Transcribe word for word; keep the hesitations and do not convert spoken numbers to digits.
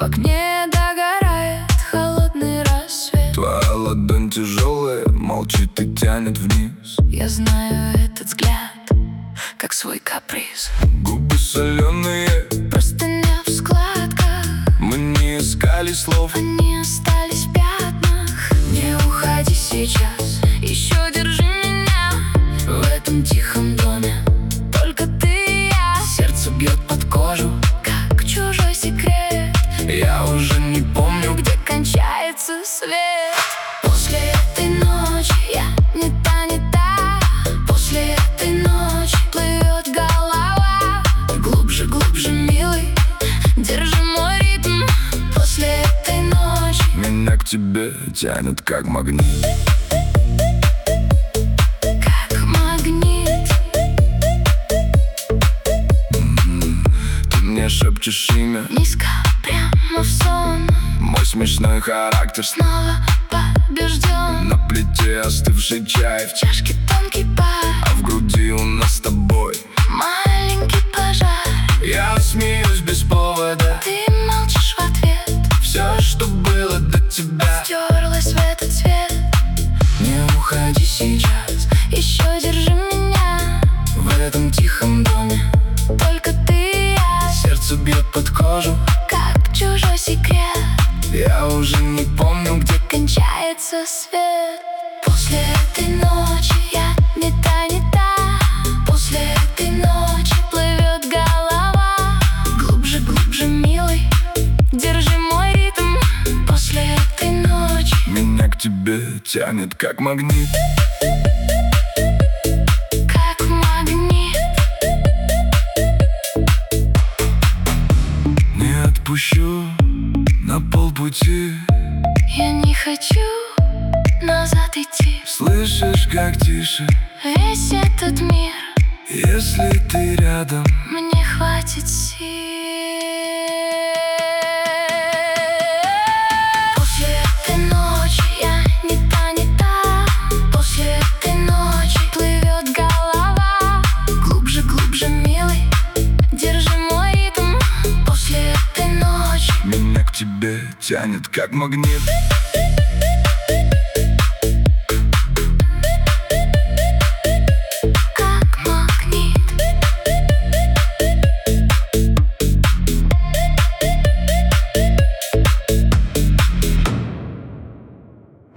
В окне догорает холодный рассвет. Твоя ладонь тяжелая, молчит и тянет вниз. Я знаю этот взгляд, как свой каприз. Губы соленые, Простыня в складках, мы не искали слов. они остались в пятнах. Не уходи сейчас, еще держи меня в этом тихом доме. Только ты и я. Сердце бьет под кожу, как чужой секрет. Я уже не помню, Где кончается свет. После этой ночи я не та, не та. После этой ночи плывет голова. Глубже, глубже, милый, держи мой ритм. После этой ночи меня к тебе тянет как магнит. как магнит. Ты мне шепчешь имя, Низко, прямо в сон. мой смешной характер. Снова побежден. На плите остывший чай, В чашке тонкий пар, а в груди у нас с тобой маленький пожар. я смеюсь без повода. Ты молчишь в ответ. Все, что было до тебя, Стерлась в этот цвет. не уходи сейчас. Еще держи меня В этом тихом доме только ты и я. сердце бьет под кожу. Как чужой секрет. Я уже не помню, где Кончается свет. После этой ночи я не та, не та. После этой ночи плывет голова. Глубже, глубже, милый, держи мой ритм. После этой ночи меня к тебе тянет как магнит. как магнит. Не отпущу на полпути. Я не хочу назад идти. Слышишь, как тише, Весь этот мир, если ты рядом. мне хватит сил. После этой ночи я не та, не та. После этой ночи плывет голова. Глубже, глубже, милый, держи мой ритм. После этой ночи Меня к тебе тянет как магнит.